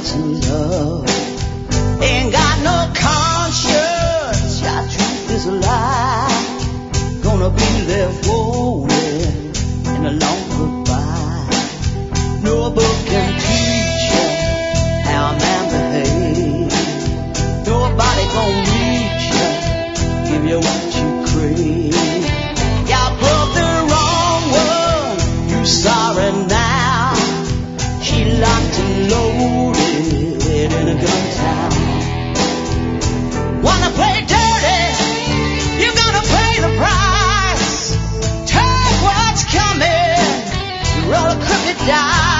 in love. Ain't got no conscience, your truth is a lie. Gonna be left rolling in a long goodbye. No book can teach you how a man behaves. Nobody gonna reach you, give you what you crave. You broke the wrong one, you sorry now. She locked and loaded in a gun town. Wanna play dirty, you gotta pay the price. Take what's coming, you roll a crooked die.